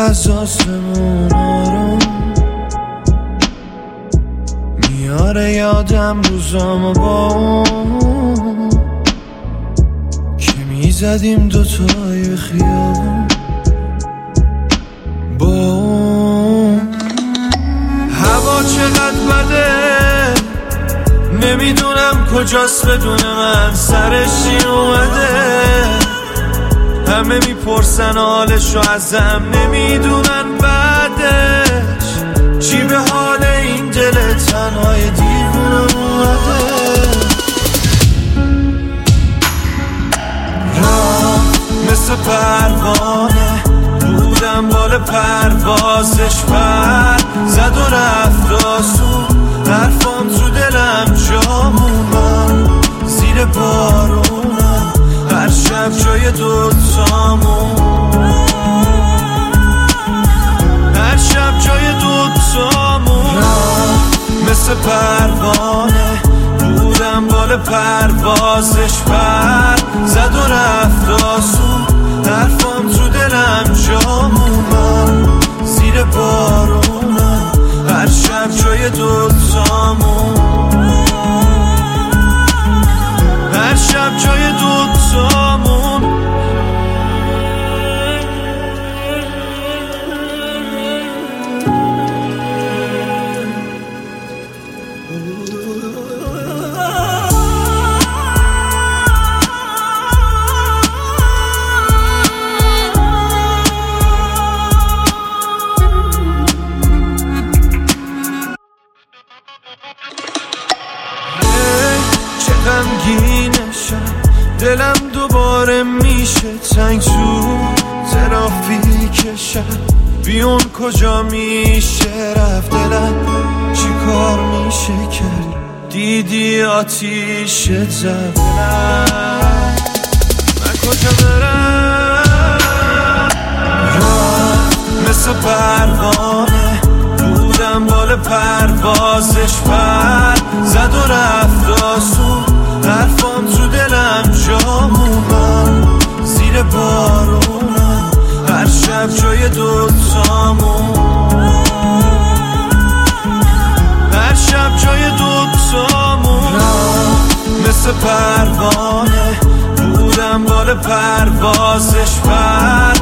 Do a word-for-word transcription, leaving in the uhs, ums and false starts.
از آسمون آروم میاره یادم روزامو با اون که میزدیم دوتای خیابون با اون. هوا چقدر بده نمیدونم کجاست بدون من سرش چی اومده. همه میپرسن حالشو ازم نمیدونن بعدش چی به حال این دل تنهای دیوونم اومده. راه مثل پروانه بودم بال پروازش پر زد و رفت آسون حرفام تو دلم جا موندن زیر بارونم هر شب جای دوتامون هر شب جای دوتامون. مثل پروانه بودم بال پروازش پر زد و رفت آسون حرفام تو دلم جا موندن زیر بارونم هر شب جای دوتامون هر شب جای دوتامون. غمگینشم دلم دوباره میشه تنگ تو ترافیکشم بیون کجا میشه رفت دلم چی کار میشه کرد دیدی آتیش زبونم من کجا برم. راه مثل پروانه بودم بال پروازش پر زد و رفت آسون حرفام تو دلم جا موندن زیر بارونم هر شب جای دوتامون هر شب جای دوتامون. مثل پروانه بودم بال پروازش پر